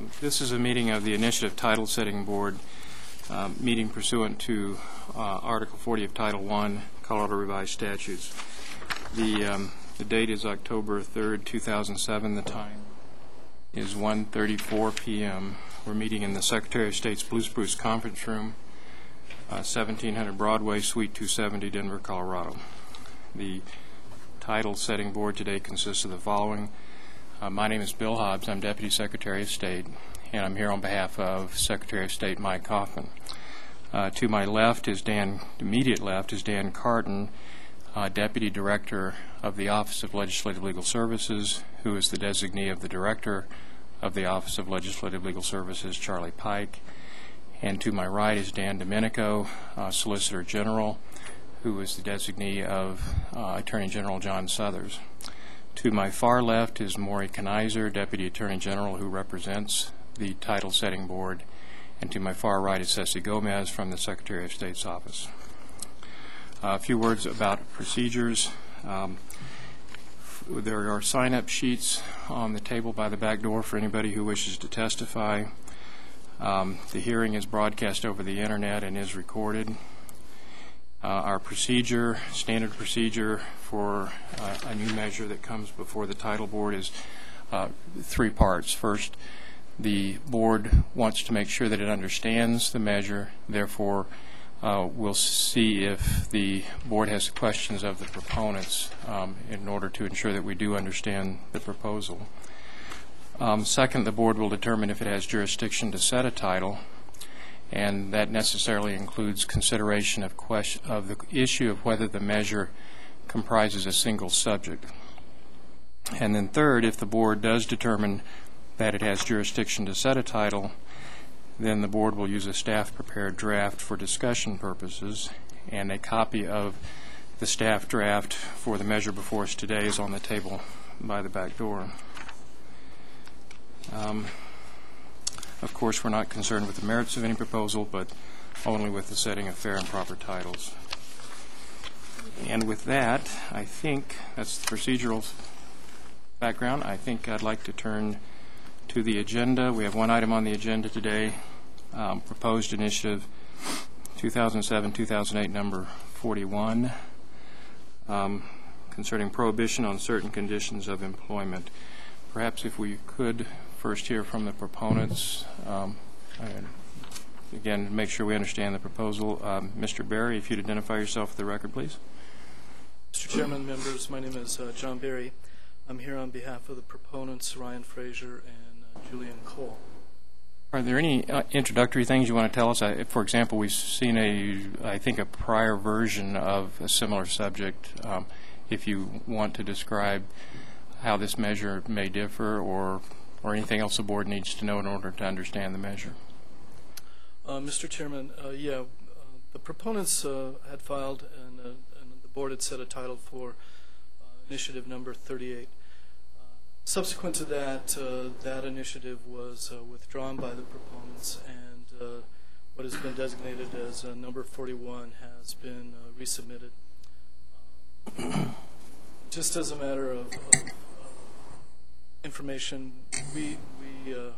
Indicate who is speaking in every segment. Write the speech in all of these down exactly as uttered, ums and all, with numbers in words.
Speaker 1: Um, this is a meeting of the Initiative Title Setting Board, uh, meeting pursuant to uh, Article forty of Title one, Colorado Revised Statutes. The, um, the date is October third, two thousand seven. The time is one thirty-four p m We're meeting in the Secretary of State's Blue Spruce Conference Room, uh, seventeen hundred Broadway, Suite two seventy, Denver, Colorado. The Title Setting Board today consists of the following. Uh, my name is Bill Hobbs. I'm Deputy Secretary of State, and I'm here on behalf of Secretary of State Mike Coffman. Uh, to my left is Dan, immediate left is Dan Carton, uh, Deputy Director of the Office of Legislative Legal Services, who is the designee of the Director of the Office of Legislative Legal Services, Charlie Pike. And to my right is Dan Domenico, uh, Solicitor General, who is the designee of uh, Attorney General John Suthers. To my far left is Maury Kenizer, Deputy Attorney General, who represents the Title Setting Board. And to my far right is Ceci Gomez from the Secretary of State's office. Uh, a few words about procedures. Um, there are sign-up sheets on the table by the back door for anybody who wishes to testify. Um, the hearing is broadcast over the Internet and is recorded. Uh, our procedure, standard procedure for uh, a new measure that comes before the Title Board is uh, three parts. First, the board wants to make sure that it understands the measure. Therefore, uh, we'll see if the board has questions of the proponents um, in order to ensure that we do understand the proposal. Um, second, the board will determine if it has jurisdiction to set a title, and that necessarily includes consideration of, question, of the issue of whether the measure comprises a single subject. And then third, if the board does determine that it has jurisdiction to set a title, then the board will use a staff-prepared draft for discussion purposes, and a copy of the staff draft for the measure before us today is on the table by the back door. Um, Of course, we're not concerned with the merits of any proposal, but only with the setting of fair and proper titles. And with that, I think that's the procedural background. I think I'd like to turn to the agenda. We have one item on the agenda today, um, proposed initiative two thousand seven two thousand eight number forty-one, um, concerning prohibition on certain conditions of employment. Perhaps if we could first hear from the proponents. Um, and again, make sure we understand the proposal. Um, Mister Berry, if you'd identify yourself for the record, please.
Speaker 2: Mister Chairman, members, my name is uh, John Berry. I'm here on behalf of the proponents, Ryan Fraser and uh, Julian Cole.
Speaker 1: Are there any uh, introductory things you want to tell us? I, for example, we've seen a, I think, a prior version of a similar subject. Um, if you want to describe how this measure may differ, or or anything else the board needs to know in order to understand the measure.
Speaker 2: Uh, Mister Chairman, uh, yeah, uh, the proponents uh, had filed, and, uh, and the board had set a title for uh, initiative number thirty-eight. Uh, subsequent to that, uh, that initiative was uh, withdrawn by the proponents, and uh, what has been designated as uh, number forty-one has been uh, resubmitted. Uh, just as a matter of, of information, we, we uh,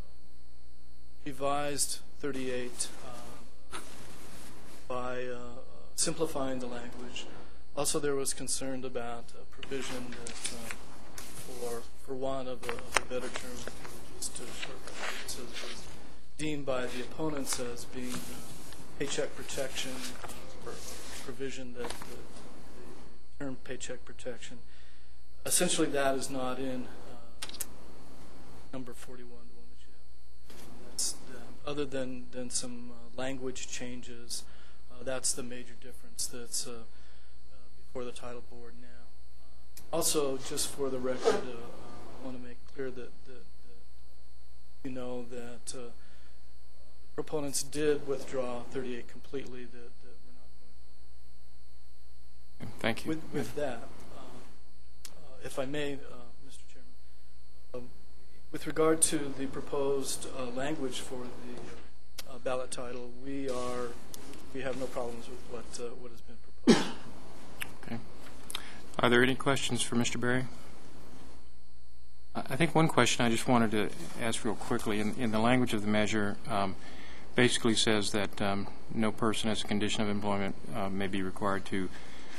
Speaker 2: revised thirty-eight uh, by uh, simplifying the language. Also, there was concern about a provision that, uh, for for want of a, of a better term, just to, to, to deemed by the opponents as being uh, paycheck protection, uh, or provision that the, the term paycheck protection. Essentially, that is not in number forty-one, the one that you have. That's, uh, other than, than some uh, language changes, uh, that's the major difference that's uh, uh, before the Title Board now. Uh, also, just for the record, uh, uh, I want to make clear that, that, that you know that uh, the proponents did withdraw thirty-eight completely, that, that we're not going to.
Speaker 1: Thank you.
Speaker 2: With, with that, uh, uh, if I may, uh, Mister Chairman, um, with regard to the proposed uh, language for the uh, ballot title, we are we have no problems with what uh, what has been proposed.
Speaker 1: Okay. Are there any questions for Mister Berry? I think one question I just wanted to ask real quickly, in, in the language of the measure, um, basically says that um, no person as a condition of employment uh, may be required to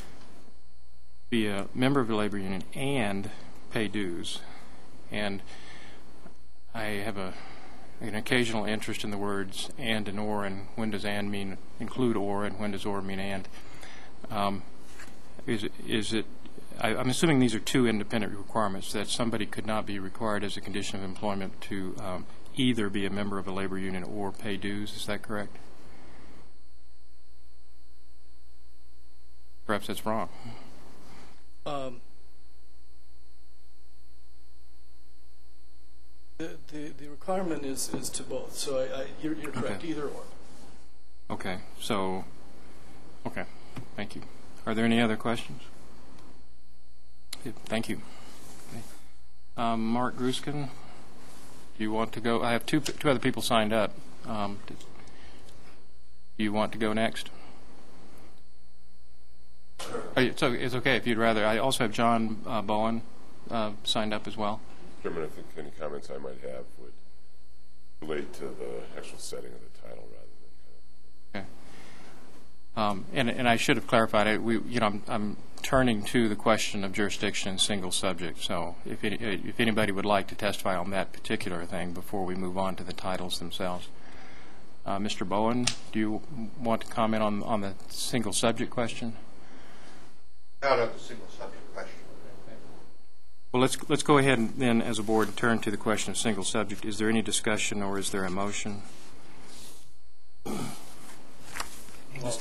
Speaker 1: be a member of a labor union and pay dues. And I have a, an occasional interest in the words and and or, and when does and mean include or, and when does or mean and. Um, is, is it I, I'm assuming these are two independent requirements, that somebody could not be required as a condition of employment to um, either be a member of a labor union or pay dues. Is that correct? Perhaps that's wrong.
Speaker 2: Um, the, the the requirement is is to both. So I, I you're, you're correct.
Speaker 1: Okay.
Speaker 2: Either or.
Speaker 1: Okay. So, okay. Thank you. Are there any other questions? Thank you. Okay. Um, Mark Gruskin, do you want to go? I have two two other people signed up. Um, do you want to go next?
Speaker 3: Sure.
Speaker 1: Oh, it's, okay, it's okay if you'd rather. I also have John uh, Bowen uh, signed up as well.
Speaker 3: Chairman, I think any comments I might have would relate to the actual setting of the title rather than kind of.
Speaker 1: Okay. Um, and, and I should have clarified it. We, you know, I'm, I'm turning to the question of jurisdiction and single subject. So, if it, if anybody would like to testify on that particular thing before we move on to the titles themselves, uh, Mister Bowen, do you want to comment on on the single subject question?
Speaker 4: Not on the single subject question.
Speaker 1: Well, let's let's go ahead and then, as a board, turn to the question of single subject. Is there any discussion, or is there a motion?
Speaker 5: Well,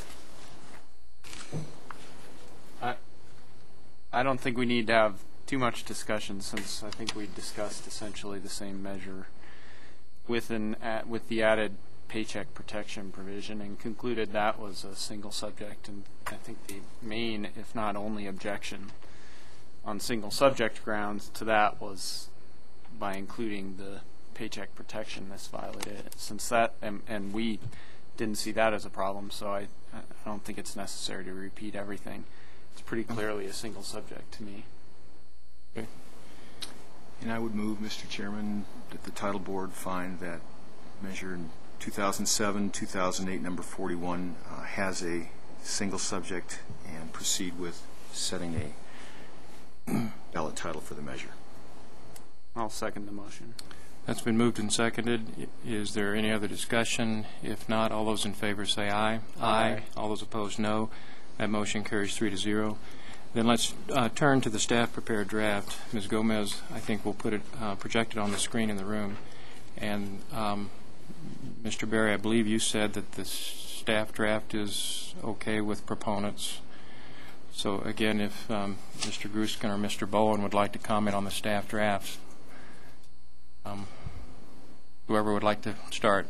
Speaker 5: I, I don't think we need to have too much discussion, since I think we discussed essentially the same measure with an at, with the added paycheck protection provision, and concluded that was a single subject. And I think the main, if not only, objection on single subject grounds to that was by including the paycheck protection. This violated it, since that and, and we didn't see that as a problem, so I, I don't think it's necessary to repeat everything. It's pretty clearly a single subject to me.
Speaker 1: Okay.
Speaker 6: And I would move, Mister Chairman, that the title board find that measure in two thousand seven, two thousand eight, number forty-one, uh, has a single subject, and proceed with setting a ballot title for the measure.
Speaker 5: I'll second the motion.
Speaker 1: That's been moved and seconded. Is there any other discussion? If not, all those in favor say aye.
Speaker 5: Aye.
Speaker 1: All those opposed, no. That motion carries three to zero. Then let's uh, turn to the staff-prepared draft. Miz Gomez, I think, will put it uh, projected on the screen in the room. And um, Mister Berry, I believe you said that the staff draft is okay with proponents. So again, if um, Mister Gruskin or Mister Bowen would like to comment on the staff drafts, um, whoever would like to start.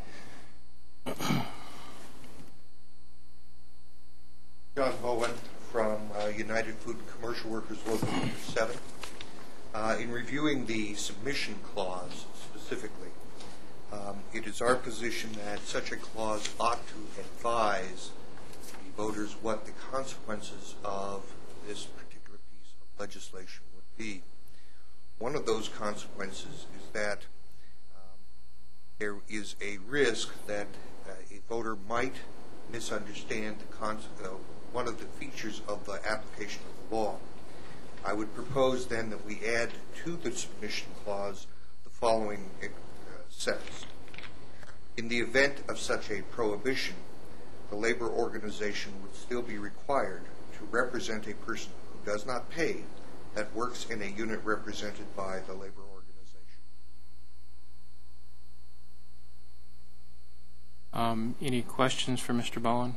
Speaker 4: John Bowen from uh, United Food and Commercial Workers Local Number seven. Uh, in reviewing the submission clause specifically, um, it is our position that such a clause ought to advise the voters what the consequences of this particular piece of legislation would be. One of those consequences is that um, there is a risk that uh, a voter might misunderstand the con- uh, one of the features of the application of the law. I would propose then that we add to the submission clause the following uh, sentence. In the event of such a prohibition, the labor organization would still be required to represent a person who does not pay that works in a unit represented by the labor organization.
Speaker 1: Um, any questions for Mister Bowen?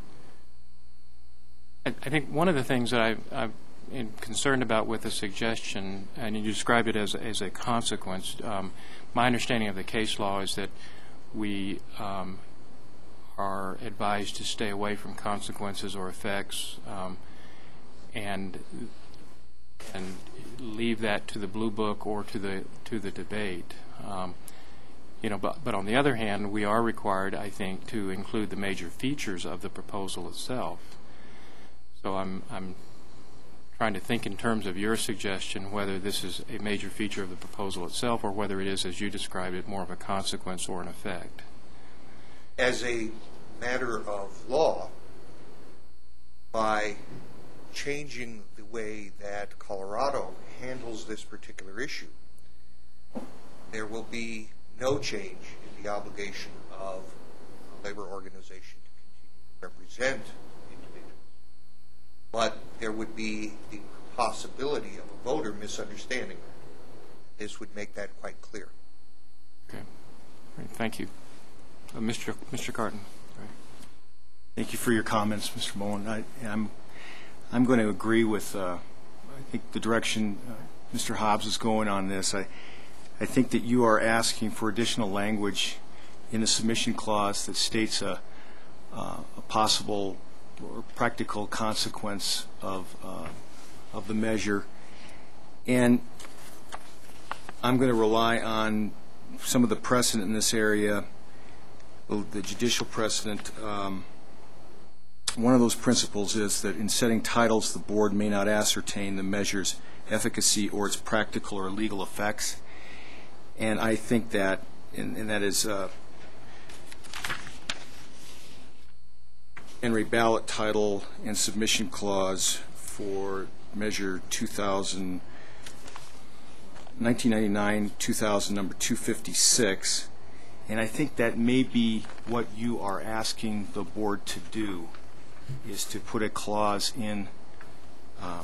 Speaker 1: I, I think one of the things that I, I'm concerned about with the suggestion, and you described it as, as a consequence, um, my understanding of the case law is that we um, are advised to stay away from consequences or effects, um, and and leave that to the blue book or to the to the debate. Um, you know, but but on the other hand, we are required, I think, to include the major features of the proposal itself. So I'm I'm trying to think in terms of your suggestion, whether this is a major feature of the proposal itself or whether it is, as you described it, more of a consequence or an effect.
Speaker 4: As a matter of law, by changing the way that Colorado handles this particular issue, there will be no change in the obligation of a labor organization to continue to represent individuals. But there would be the possibility of a voter misunderstanding that. This would make that quite clear.
Speaker 1: Okay. Great. Thank you. Uh, Mister Mister Carton.
Speaker 6: Thank you for your comments, Mister Bowen. I, I'm, I'm going to agree with, uh, I think, the direction uh, Mister Hobbs is going on this. I, I think that you are asking for additional language in the submission clause that states a, uh, a possible or practical consequence of, uh, of the measure. And I'm going to rely on some of the precedent in this area, the, the judicial precedent. Um, One of those principles is that in setting titles, the board may not ascertain the measure's efficacy or its practical or legal effects. And I think that, and, and that is uh, Henry ballot title and submission clause for measure two thousand, nineteen ninety-nine, two thousand, number two fifty-six. And I think that may be what you are asking the board to do, is to put a clause in um,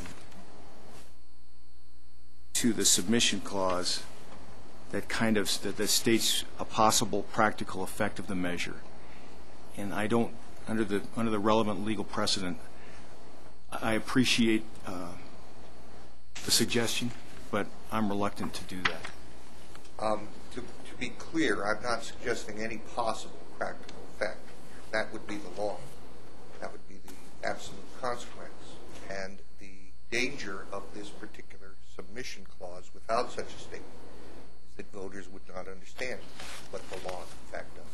Speaker 6: to the submission clause that kind of that, that states a possible practical effect of the measure. And I don't, under the under the relevant legal precedent, I appreciate uh, the suggestion, but I'm reluctant to do that.
Speaker 4: Um, to, to be clear, I'm not suggesting any possible practical effect. That would be the law. That would be the absolute consequence. And the danger of this particular submission clause without such a statement is that voters would not understand what the law in fact does.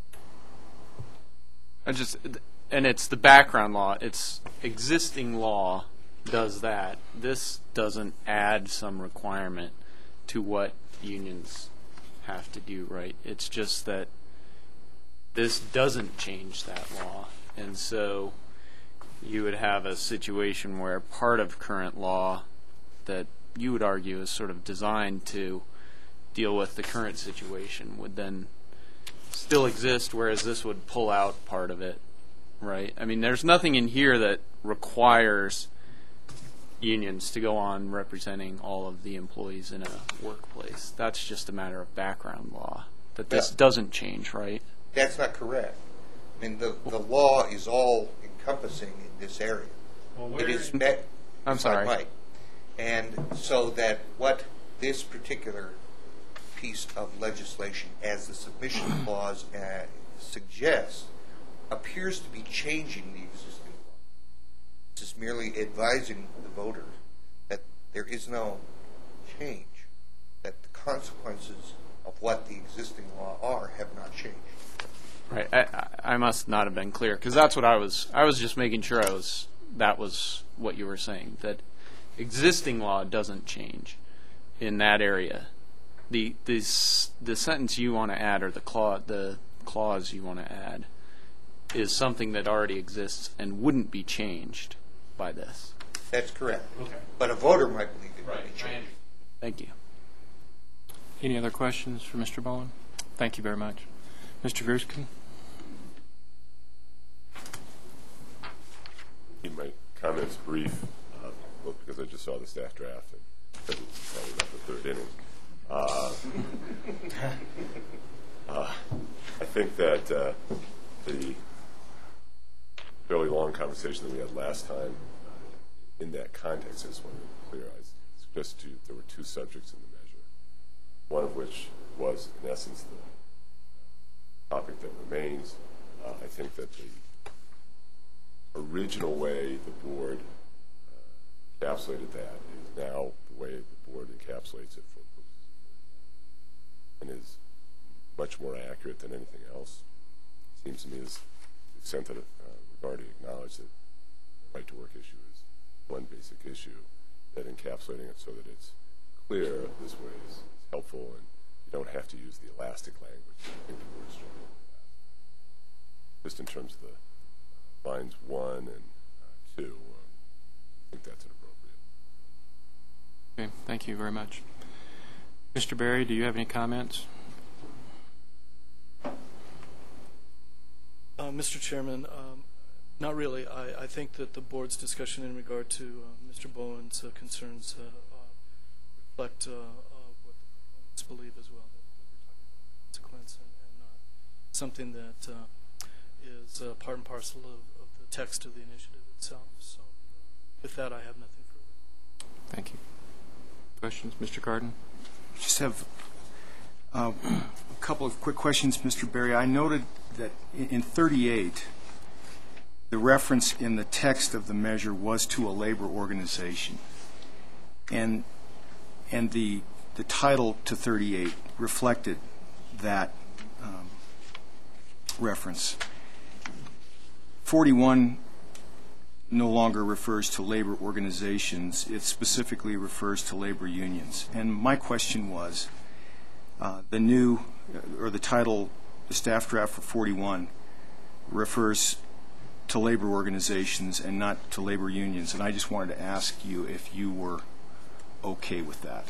Speaker 5: I just, and it's the background law. It's existing law does that. This doesn't add some requirement to what unions have to do, right? It's just that this doesn't change that law. And so you would have a situation where part of current law that you would argue is sort of designed to deal with the current situation would then still exist, whereas this would pull out part of it, right? I mean, there's nothing in here that requires unions to go on representing all of the employees in a workplace. That's just a matter of background law, that this
Speaker 4: Yeah.
Speaker 5: doesn't change, right?
Speaker 4: That's not correct. I mean, the, the law is all encompassing in this area.
Speaker 5: Well,
Speaker 4: it is met.
Speaker 5: I'm sorry.
Speaker 4: Right. And so that what this particular piece of legislation, as the submission clause uh, suggests, appears to be changing the existing law. This is merely advising the voter that there is no change, that the consequences of what the existing law are have not changed.
Speaker 5: Right. I, I I must not have been clear, because that's what I was. I was just making sure I was. That was what you were saying. That existing law doesn't change in that area. The this the sentence you want to add, or the clause the clause you want to add, is something that already exists and wouldn't be changed by this.
Speaker 4: That's correct.
Speaker 5: Okay.
Speaker 4: But a voter might believe it would be changed.
Speaker 5: Thank you.
Speaker 1: Any other questions for Mister Bowen? Thank you very much. Mister Grushkin?
Speaker 3: Keep my comments brief, uh, well, because I just saw the staff draft and it's probably not the third inning. Uh, uh, I think that uh, the fairly long conversation that we had last time uh, in that context, I just wanted to be clear. I suggested to you there were two subjects in the measure, one of which was, in essence, the topic that remains. Uh, I think that the original way the board uh, encapsulated that is now the way the board encapsulates it for purposes and is much more accurate than anything else. It seems to me, is the extent that it, uh, we've already acknowledged that the right to work issue is one basic issue, that encapsulating it so that it's clear this way is, is helpful, and you don't have to use the elastic language. I think the word's just in terms of the lines one and uh, two, um, I think that's inappropriate.
Speaker 1: Okay, thank you very much. Mister Berry, do you have any comments?
Speaker 2: Uh, Mister Chairman, um, not really. I, I think that the board's discussion in regard to uh, Mister Bowen's uh, concerns uh, uh, reflect uh, uh, what the proponents believe as well, that, that we're talking about consequence and, and not something that uh, is uh, part and parcel of, of the text of the initiative itself. So with that, I have nothing further.
Speaker 1: Thank you. Questions? Mister Cardin?
Speaker 6: Just have uh, a couple of quick questions, Mister Berry. I noted that in, in thirty-eight, the reference in the text of the measure was to a labor organization, and and the the title to thirty-eight reflected that um, reference. forty-one no longer refers to labor organizations. It specifically refers to labor unions. And my question was, uh, the new, or the title, the staff draft for forty-one refers to labor organizations and not to labor unions. And I just wanted to ask you if you were okay with that.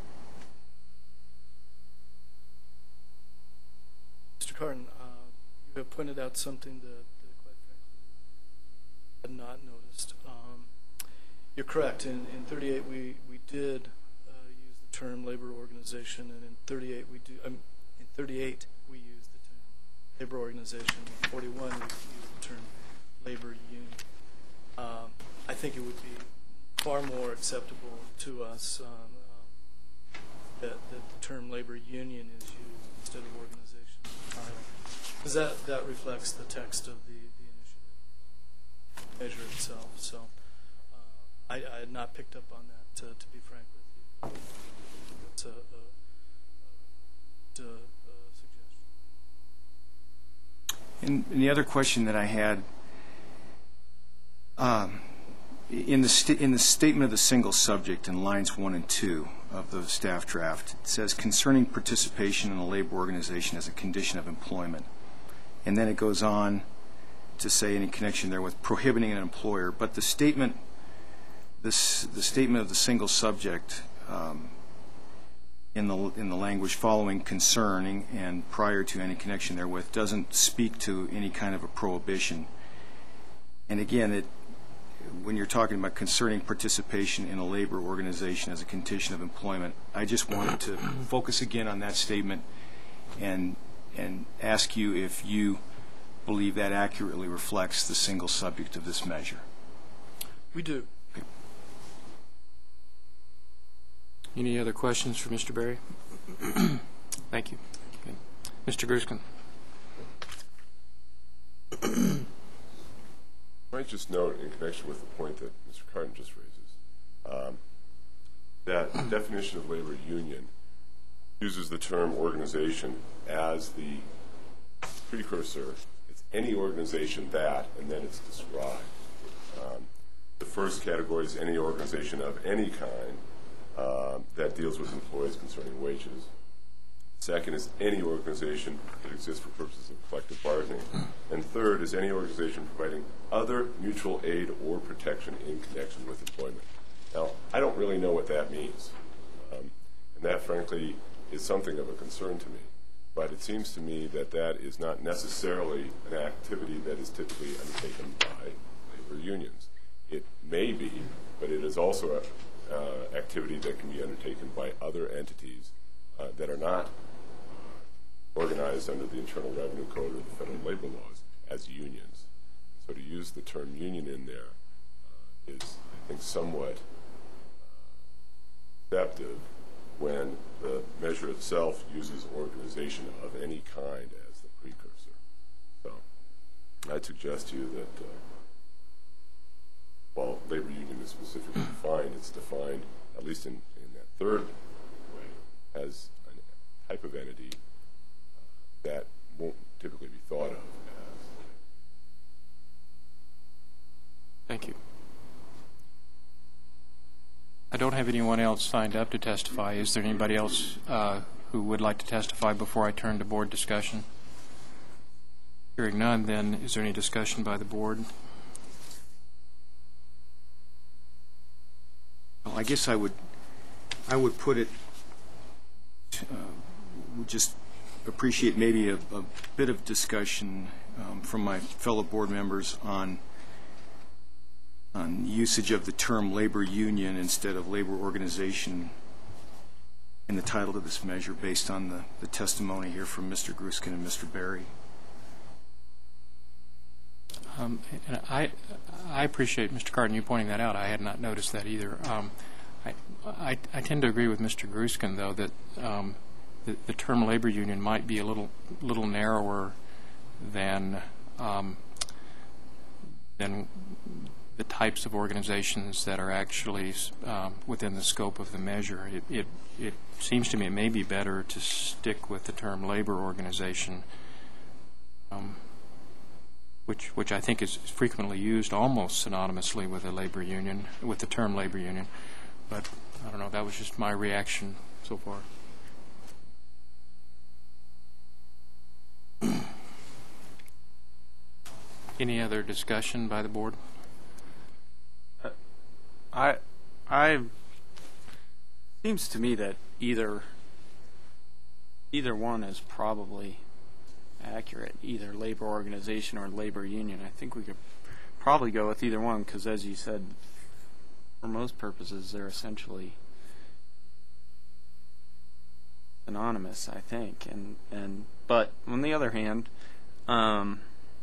Speaker 2: Mister Cardin, uh, you have pointed out something that, that quite frankly, I had not noticed. Um, you're correct. In, in thirty-eight, we, we did uh, use the term labor organization, and in thirty-eight, we do. Um, in thirty-eight, we used the term labor organization. In forty-one, we used the term labor union. Um, I think it would be far more acceptable to us um, um, that, that the term labor union is used instead of organization title, because that, that reflects the text of the, the initiative measure itself. So uh, I, I had not picked up on that, to, to be frank with you. That's a, a, a, a suggestion.
Speaker 6: And, and the other question that I had, um, in the sta in the statement of the single subject in lines one and two of the staff draft, it says concerning participation in a labor organization as a condition of employment, and then it goes on to say any connection there with prohibiting an employer. But the statement, this the statement of the single subject um, in the in the language following concerning and prior to any connection therewith doesn't speak to any kind of a prohibition. And again, it when you're talking about concerning participation in a labor organization as a condition of employment, I just wanted to focus again on that statement and and ask you if you believe that accurately reflects the single subject of this measure.
Speaker 2: We do.
Speaker 6: Okay.
Speaker 1: Any other questions for Mister Berry? Thank you. Okay. Mister Gruskin.
Speaker 3: I might just note, in connection with the point that Mister Cardin just raises, um, that the definition of labor union uses the term organization as the precursor. It's any organization that, and then it's described. Um, the first category is any organization of any kind uh, that deals with employees concerning wages. Second is any organization that exists for purposes of collective bargaining. And third is any organization providing other mutual aid or protection in connection with employment. Now, I don't really know what that means. Um, and that, frankly, is something of a concern to me. But it seems to me that that is not necessarily an activity that is typically undertaken by labor unions. It may be, but it is also an uh, activity that can be undertaken by other entities uh, that are not organized under the Internal Revenue Code or the federal labor laws as unions. So to use the term union in there uh, is, I think, somewhat deceptive when the measure itself uses organization of any kind as the precursor. So I'd suggest to you that uh, while labor union is specifically defined, it's defined, at least in, in that third way, as a type of entity that won't typically be thought of as.
Speaker 1: Thank you. have anyone else signed up to testify. Is there anybody else uh, who would like to testify before I turn to board discussion? Hearing none, then, is there any discussion by the board?
Speaker 6: Well, I guess I would, I would put it, uh, would just appreciate maybe a, a bit of discussion um, from my fellow board members on on usage of the term labor union instead of labor organization in the title of this measure, based on the, the testimony here from Mister Gruskin and Mister Berry.
Speaker 1: Um, and I, I appreciate, Mister Carton, you pointing that out. I had not noticed that either. Um, I, I, I tend to agree with Mister Gruskin, though, that um, the, the term labor union might be a little little narrower than um, than the types of organizations that are actually um, within the scope of the measure. It, it, it seems to me it may be better to stick with the term labor organization, um, which which I think is frequently used almost synonymously with a labor union, with the term labor union. But I don't know, that was just my reaction so far. Any other discussion by the board?
Speaker 5: I, I, seems to me that either, either one is probably accurate, either labor organization or labor union. I think we could probably go with either one because, as you said, for most purposes, they're essentially synonymous, I think. And, and but on the other hand, um,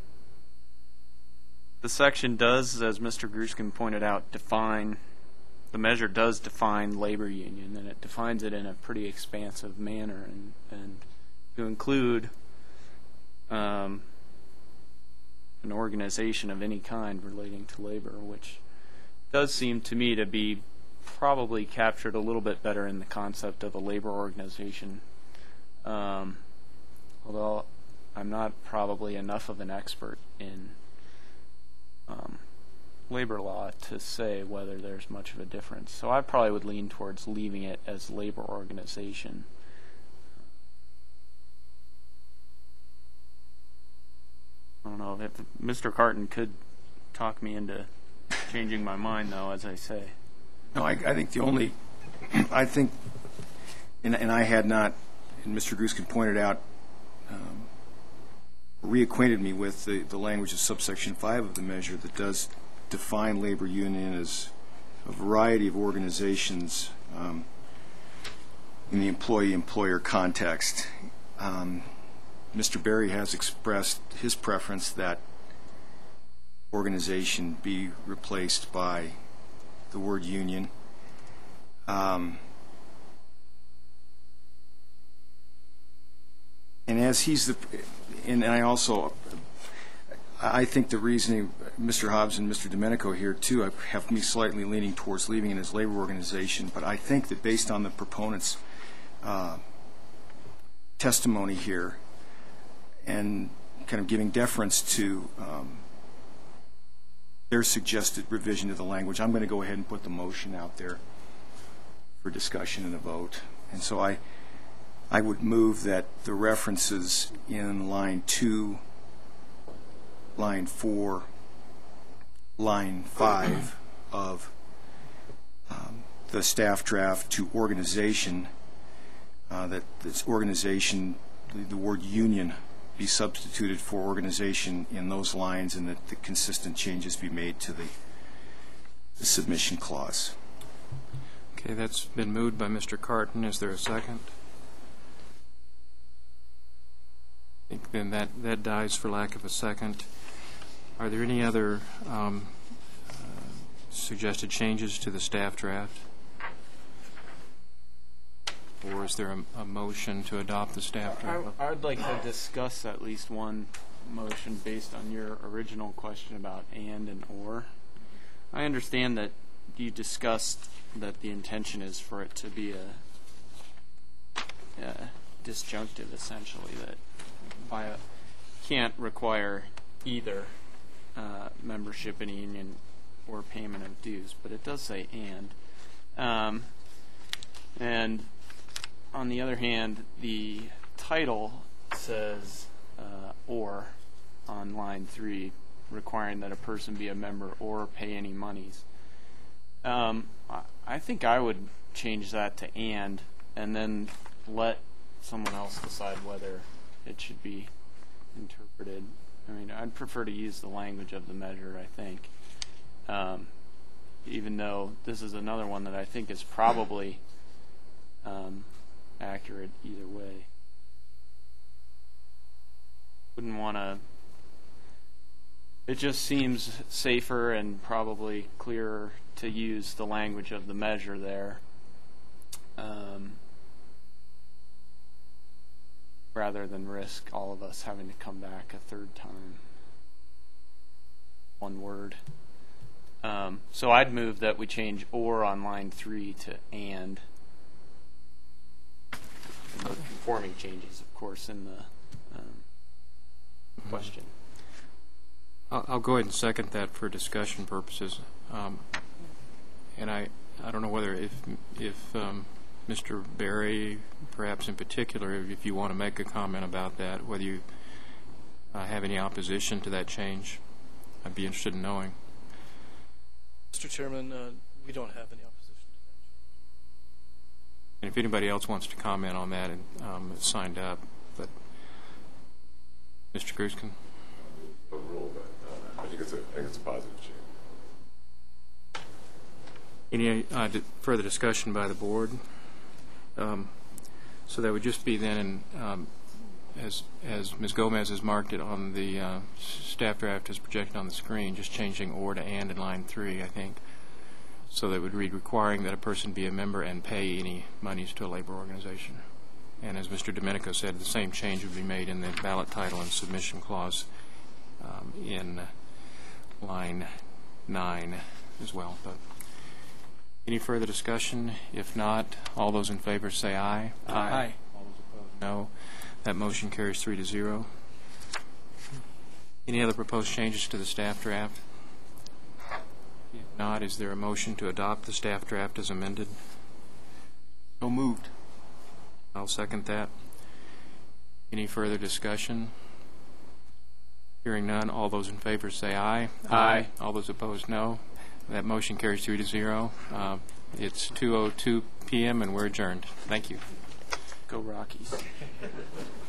Speaker 5: the section does, as Mister Gruskin pointed out, define, the measure does define labor union, and it defines it in a pretty expansive manner, and, and to include um, an organization of any kind relating to labor, which does seem to me to be probably captured a little bit better in the concept of a labor organization. Um, although I'm not probably enough of an expert in um, labor law to say whether there's much of a difference. So I probably would lean towards leaving it as labor organization. I don't know if Mister Carton could talk me into changing my mind, though, as I say.
Speaker 6: No, I, I think the only, I think, and, and I had not, and Mister Gruskin pointed out, um, reacquainted me with the, the language of subsection five of the measure that does define labor union as a variety of organizations um, in the employee-employer context. Um, Mister Berry has expressed his preference that organization be replaced by the word union. Um, and as he's the, and I also, I think the reasoning, Mister Hobbs and Mister Domenico here too, have me slightly leaning towards leaving it as labor organization, but I think that based on the proponent's uh, testimony here and kind of giving deference to um, their suggested revision of the language, I'm going to go ahead and put the motion out there for discussion and a vote. And so I, I would move that the references in line two, line four, line five of um, the staff draft to organization, uh, that this organization, the, the word union, be substituted for organization in those lines, and that the consistent changes be made to the, the submission clause.
Speaker 1: Okay, that's been moved by Mister Carton. Is there a second? I think then that, that dies for lack of a second. Are there any other um, uh, suggested changes to the staff draft? Or is there a, a motion to adopt the staff draft?
Speaker 5: I, I would like to discuss at least one motion based on your original question about and and or. I understand that you discussed that the intention is for it to be a, a disjunctive, essentially, that by a, can't require either uh, membership in a union or payment of dues, but it does say and. Um, and on the other hand, the title says uh, or on line three, requiring that a person be a member or pay any monies. Um, I, I think I would change that to and, and then let someone else decide whether it should be interpreted. I mean, I'd prefer to use the language of the measure, I think. Um, even though this is another one that I think is probably um, accurate either way. Wouldn't want to... It just seems safer and probably clearer to use the language of the measure there. Um, rather than risk all of us having to come back a third time. One word. Um, so I'd move that we change or on line three to and. And the conforming changes, of course, in the um, question.
Speaker 1: I'll, I'll go ahead and second that for discussion purposes. Um, and I, I don't know whether if, if um, Mister Berry, perhaps in particular, if you want to make a comment about that, whether you uh, have any opposition to that change, I'd be interested in knowing.
Speaker 2: Mister Chairman, uh, we don't have any opposition to that.
Speaker 1: And if anybody else wants to comment on that and um, is signed up, but Mister Gruskin?
Speaker 3: Overrule, but uh, I think it's a I think it's a positive change.
Speaker 1: Any uh, di- further discussion by the board? Um, so that would just be then, in, um, as as Miz Gomez has marked it on the uh, staff draft as projected on the screen, just changing or to and in line three, I think. So that would read requiring that a person be a member and pay any monies to a labor organization. And as Mister Domenico said, the same change would be made in the ballot title and submission clause um, in line nine as well. But any further discussion? If not, all those in favor say aye.
Speaker 5: Aye.
Speaker 1: All those opposed, no. That motion carries three to zero. Any other proposed changes to the staff draft? If not, is there a motion to adopt the staff draft as amended?
Speaker 6: So moved.
Speaker 1: I'll second that. Any further discussion? Hearing none, all those in favor say aye.
Speaker 5: Aye.
Speaker 1: All those opposed, no. That motion carries three to zero. Uh, it's two oh two p m and we're adjourned. Thank you.
Speaker 5: Go Rockies.